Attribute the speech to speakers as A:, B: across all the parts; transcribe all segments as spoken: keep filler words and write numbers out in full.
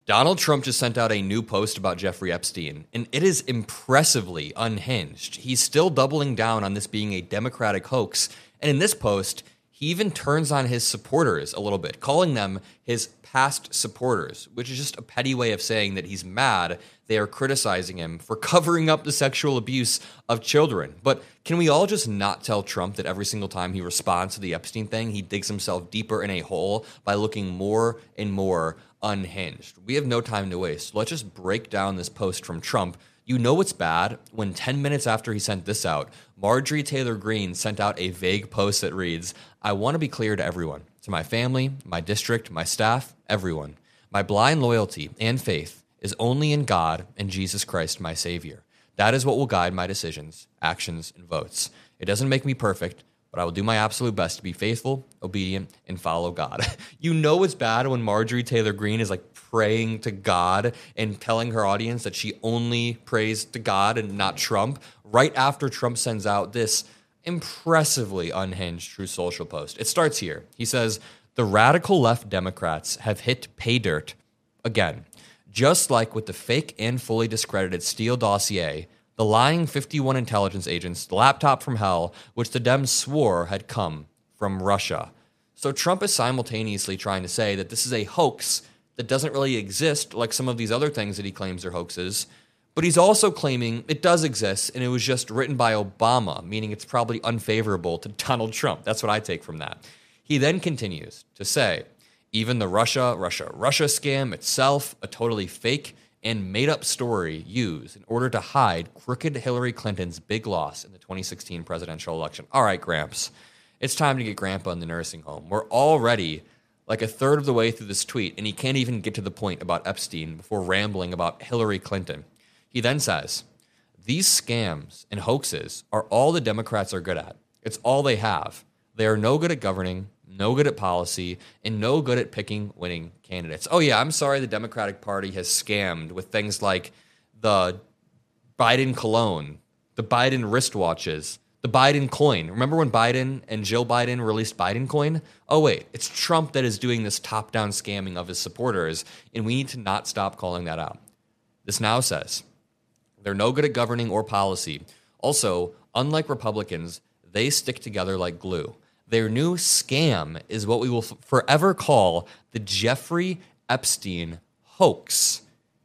A: Donald Trump just sent out a new post about Jeffrey Epstein, and it is impressively unhinged. He's still doubling down on this being a Democratic hoax, and in this post, he even turns on his supporters a little bit, calling them his past supporters, which is just a petty way of saying that he's mad they are criticizing him for covering up the sexual abuse of children. But can we all just not tell Trump that every single time he responds to the Epstein thing, he digs himself deeper in a hole by looking more and more unhinged? We have no time to waste. Let's just break down this post from Trump. You know what's bad when ten minutes after he sent this out, Marjorie Taylor Greene sent out a vague post that reads, "I want to be clear to everyone, to my family, my district, my staff, everyone. My blind loyalty and faith is only in God and Jesus Christ, my Savior. That is what will guide my decisions, actions, and votes. It doesn't make me perfect, but I will do my absolute best to be faithful, obedient, and follow God." You know it's bad when Marjorie Taylor Greene is like praying to God and telling her audience that she only prays to God and not Trump, right after Trump sends out this impressively unhinged Truth Social post. It starts here. He says, "The radical left Democrats have hit pay dirt again. Just like with the fake and fully discredited Steele dossier, the lying fifty-one intelligence agents, the laptop from hell, which the Dems swore had come from Russia." So Trump is simultaneously trying to say that this is a hoax that doesn't really exist like some of these other things that he claims are hoaxes, but he's also claiming it does exist and it was just written by Obama, meaning it's probably unfavorable to Donald Trump. That's what I take from that. He then continues to say, even the Russia, Russia, Russia scam itself, a totally fake and made-up story used in order to hide crooked Hillary Clinton's big loss in the twenty sixteen presidential election. All right, Gramps, it's time to get Grandpa in the nursing home. We're already like a third of the way through this tweet, and he can't even get to the point about Epstein before rambling about Hillary Clinton. He then says, "These scams and hoaxes are all the Democrats are good at. It's all they have. They are no good at governing, no good at policy, and no good at picking winning candidates." Oh yeah, I'm sorry the Democratic Party has scammed with things like the Biden cologne, the Biden wristwatches, the Biden coin. Remember when Biden and Jill Biden released Biden coin? Oh wait, it's Trump that is doing this top-down scamming of his supporters, and we need to not stop calling that out. This now says, they're no good at governing or policy. Also, unlike Republicans, they stick together like glue. Their new scam is what we will f- forever call the Jeffrey Epstein hoax.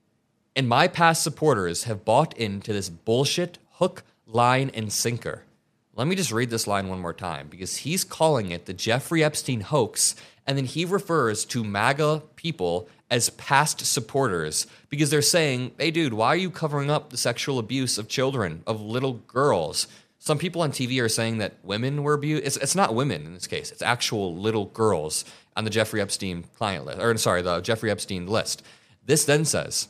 A: And my past supporters have bought into this bullshit hook, line, and sinker. Let me just read this line one more time, because he's calling it the Jeffrey Epstein hoax, and then he refers to MAGA people as past supporters because they're saying, hey, dude, why are you covering up the sexual abuse of children, of little girls? Some people on T V are saying that women were abused. It's, it's not women in this case. It's actual little girls on the Jeffrey Epstein client list, or sorry, the Jeffrey Epstein list. This then says,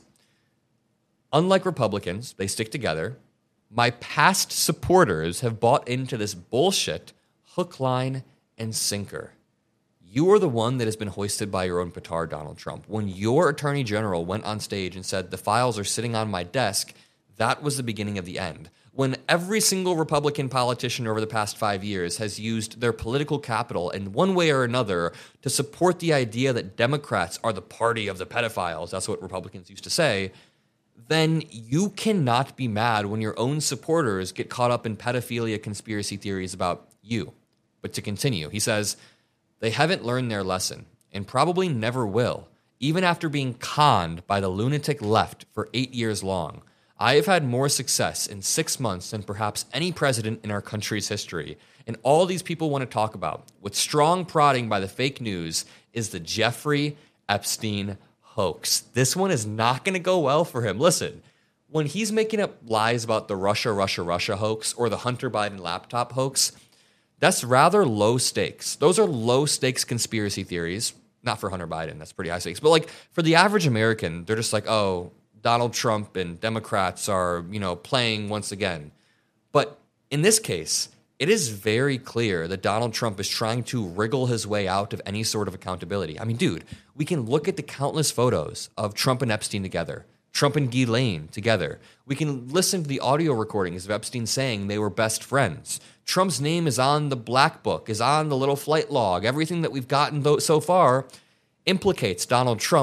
A: unlike Republicans, they stick together. My past supporters have bought into this bullshit hook, line, and sinker. You are the one that has been hoisted by your own petard, Donald Trump. When your attorney general went on stage and said, the files are sitting on my desk, that was the beginning of the end. When every single Republican politician over the past five years has used their political capital in one way or another to support the idea that Democrats are the party of the pedophiles, that's what Republicans used to say, then you cannot be mad when your own supporters get caught up in pedophilia conspiracy theories about you. But to continue, he says, they haven't learned their lesson and probably never will, even after being conned by the lunatic left for eight years long. I have had more success in six months than perhaps any president in our country's history. And all these people want to talk about, with strong prodding by the fake news, is the Jeffrey Epstein hoax. This one is not going to go well for him. Listen, when he's making up lies about the Russia, Russia, Russia hoax or the Hunter Biden laptop hoax, that's rather low stakes. Those are low stakes conspiracy theories. Not for Hunter Biden, that's pretty high stakes. But like for the average American, they're just like, oh, Donald Trump and Democrats are, you know, playing once again. But in this case, it is very clear that Donald Trump is trying to wriggle his way out of any sort of accountability. I mean, dude, we can look at the countless photos of Trump and Epstein together, Trump and Ghislaine together. We can listen to the audio recordings of Epstein saying they were best friends. Trump's name is on the black book, is on the little flight log. Everything that we've gotten so far implicates Donald Trump.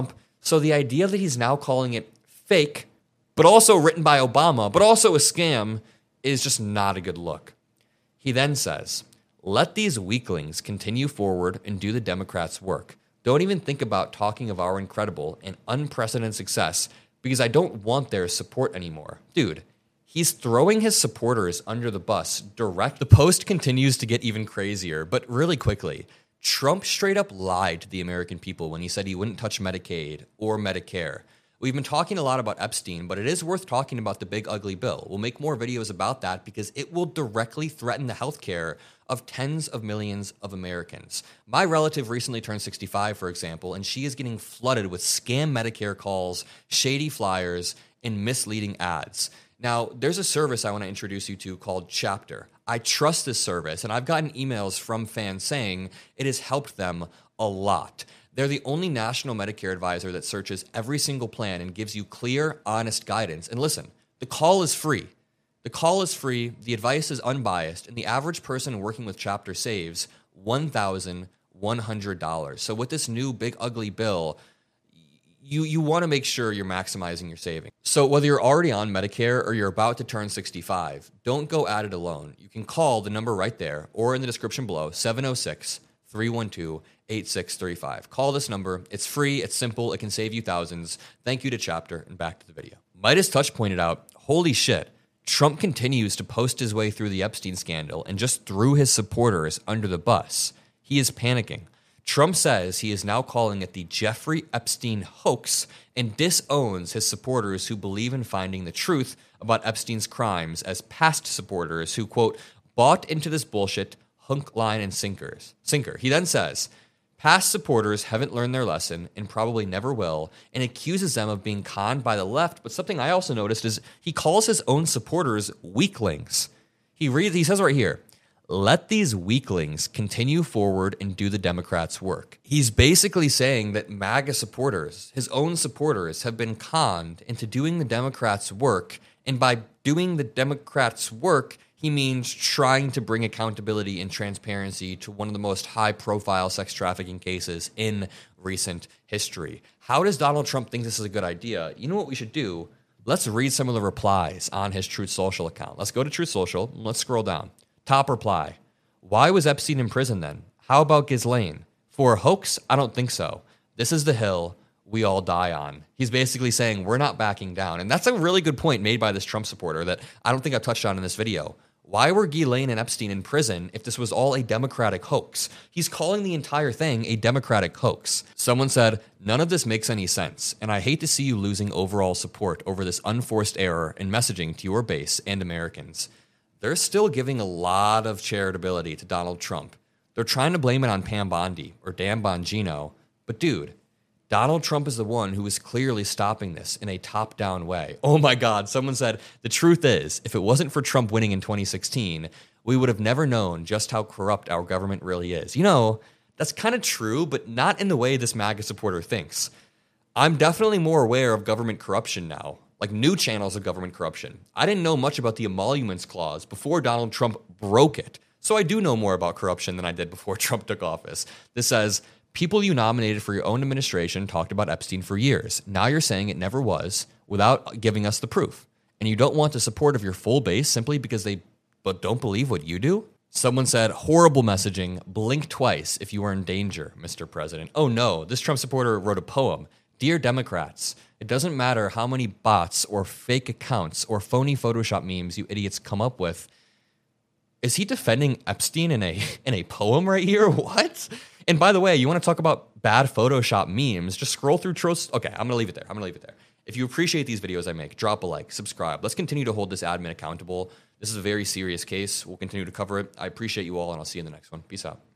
A: So the idea that he's now calling it fake, but also written by Obama, but also a scam, is just not a good look. He then says, let these weaklings continue forward and do the Democrats' work. Don't even think about talking of our incredible and unprecedented success because I don't want their support anymore. Dude, he's throwing his supporters under the bus direct. The post continues to get even crazier, but really quickly. Trump straight up lied to the American people when he said he wouldn't touch Medicaid or Medicare. We've been talking a lot about Epstein, but it is worth talking about the big ugly bill. We'll make more videos about that because it will directly threaten the healthcare of tens of millions of Americans. My relative recently turned sixty-five, for example, and she is getting flooded with scam Medicare calls, shady flyers, and misleading ads. Now, there's a service I want to introduce you to called Chapter. I trust this service, and I've gotten emails from fans saying it has helped them a lot. They're the only national Medicare advisor that searches every single plan and gives you clear, honest guidance. And listen, the call is free. The call is free, the advice is unbiased, and the average person working with Chapter saves one thousand one hundred dollars. So with this new big ugly bill, you, you want to make sure you're maximizing your savings. So whether you're already on Medicare or you're about to turn sixty-five, don't go at it alone. You can call the number right there or in the description below, seven oh six, three one two, eight six three five. Call this number. It's free. It's simple. It can save you thousands. Thank you to Chapter, and back to the video. Midas Touch pointed out, holy shit, Trump continues to post his way through the Epstein scandal and just threw his supporters under the bus. He is panicking. Trump says he is now calling it the Jeffrey Epstein hoax and disowns his supporters who believe in finding the truth about Epstein's crimes as past supporters who, quote, bought into this bullshit hook, line, and sinkers. sinker. He then says, past supporters haven't learned their lesson and probably never will, and accuses them of being conned by the left. But something I also noticed is he calls his own supporters weaklings. He reads, he says right here, let these weaklings continue forward and do the Democrats' work. He's basically saying that MAGA supporters, his own supporters, have been conned into doing the Democrats' work, and by doing the Democrats' work, he means trying to bring accountability and transparency to one of the most high-profile sex trafficking cases in recent history. How does Donald Trump think this is a good idea? You know what we should do? Let's read some of the replies on his Truth Social account. Let's go to Truth Social, and let's scroll down. Top reply, why was Epstein in prison then? How about Ghislaine? For a hoax? I don't think so. This is the hill we all die on. He's basically saying we're not backing down. And that's a really good point made by this Trump supporter that I don't think I've touched on in this video. Why were Ghislaine and Epstein in prison if this was all a Democratic hoax? He's calling the entire thing a Democratic hoax. Someone said, none of this makes any sense, and I hate to see you losing overall support over this unforced error in messaging to your base and Americans. They're still giving a lot of charitability to Donald Trump. They're trying to blame it on Pam Bondi or Dan Bongino. But dude, Donald Trump is the one who is clearly stopping this in a top-down way. Oh my God, someone said, the truth is, if it wasn't for Trump winning in twenty sixteen, we would have never known just how corrupt our government really is. You know, that's kind of true, but not in the way this MAGA supporter thinks. I'm definitely more aware of government corruption now. Like new channels of government corruption. I didn't know much about the emoluments clause before Donald Trump broke it. So I do know more about corruption than I did before Trump took office. This says, people you nominated for your own administration talked about Epstein for years. Now you're saying it never was without giving us the proof. And you don't want the support of your full base simply because they but don't believe what you do? Someone said, horrible messaging. Blink twice if you are in danger, Mister President. Oh no, this Trump supporter wrote a poem. Dear Democrats, it doesn't matter how many bots or fake accounts or phony Photoshop memes you idiots come up with. Is he defending Epstein in a in a poem right here? What? And by the way, you want to talk about bad Photoshop memes, just scroll through Trost. Okay, I'm going to leave it there. I'm going to leave it there. If you appreciate these videos I make, drop a like, subscribe. Let's continue to hold this admin accountable. This is a very serious case. We'll continue to cover it. I appreciate you all, and I'll see you in the next one. Peace out.